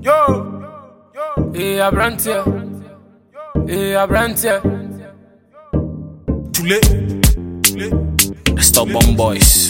Hey, Abrantia. Hey, Abrantia. Too late. The Stubborn Boys.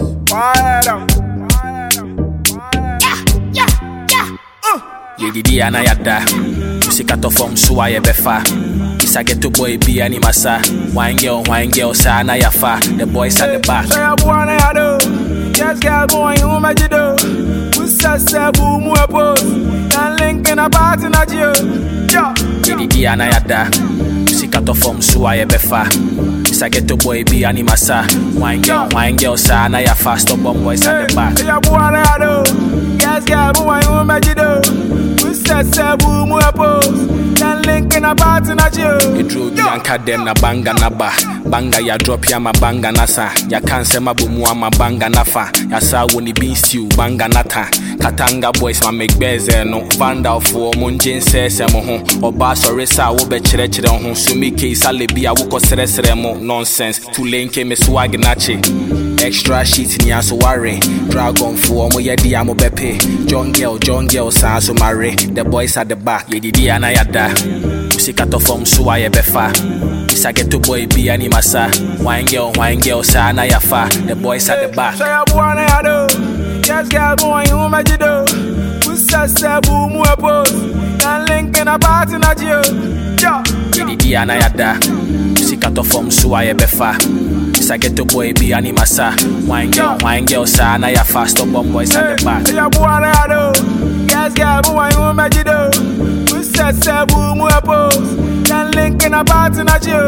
Yedidi anayada. Musikato from suwa yebefa. Isa get to boy be animasa. Wine girl, sa anayafa. The boys at the back. Yes, girl, boy, you magic do. We say boom, we pose. And link in a party, not you. Yedidi anayada. Musikato from suwa yebefa. Isa get to boy be animasa. Wine girl, sa anayafa. Stubborn Boys at the back. Yes, girl, boy, you magic do. We say boom, we pose. And link in a party, not you. You drew you and cut them na banga naba. Banga ya drop ya ma banga nasa. Ya cancer ma bumu ma banga nafa. Ya sa woni bean stew banga nata. Katanga Boys ma make beze no. Vanda for munjin se mo ho. Oba sorry sa wo be chere ho. Sumi case alibi a wo ko sere mo nonsense. Too lane came me swag nachi. Extra shit ni aso worry. Dragon for mo ye di amo bepe. John girl sa so marry. The boys at the back. Ye didi anayada. Musikato from suwa yebefa. Isa get to boy be animasa. Wine girl sa anayafa. The boys at the back. Yes, girl, boy, you magic do. We say boom, we pose. And link in a party, not you. Yedidi anayada. Musikato from suwa yebefa. Isa get to boy be animasa. Wine girl sa anayafa. Stubborn Boys at the back. Yes, girl, boy, you magic do. We say boom, we pose. And link in a party, not you.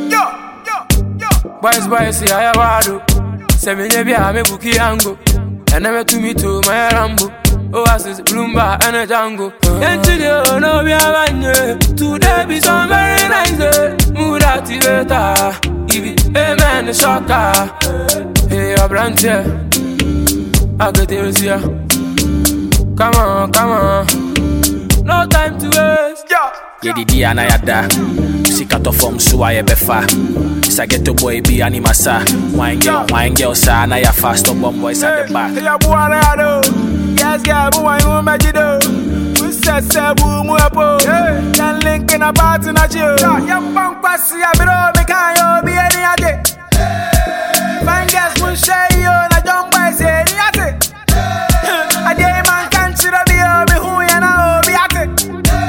Boys, see I have do. Say me nebi a me buki ango. And never to me to my Rambo. Oasis, Bloomba, and a Django. And today, no, we are one. Today be some very nice. Mood activator. Give it, hey man, the shocker. Hey, Abrantia. I get it here. Come on. No time to waste. Yedidi anayada. Musikato from suwa yebefa. Isa get to boy be animasa. Wine girl sa anayafa. Stubborn Boys at the back. Yes, girl, boy, you magic do. We say boom, we pose. And link in a party, not you. Young punk passy, I be can't be any other. Fine girls will share you, na young boys any other. A day man can't see the be who you know be at it.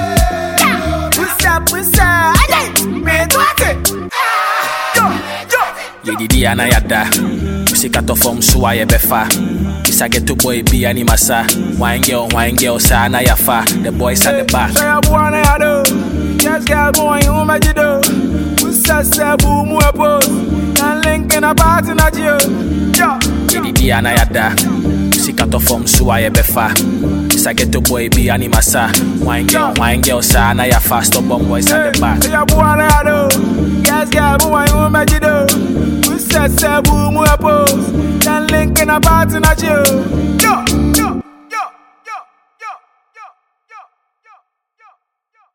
We say, me do it. Yedidi anayada. Musikato from suwa yebefa. Isa get to boy be animasa. Wine girl sa anayafa. The boys at the back. Yes, girl, boy, you magic do. We say boom, we pose. And link in a party, not you. Yedidi anayada. Musikato from suwa yebefa. Isa get to boy be animasa. Wine girl sa anayafa. Stubborn Boys at the back. Yes, girl, boy, you magic do. We say boom, we pose. And link in a party, not you.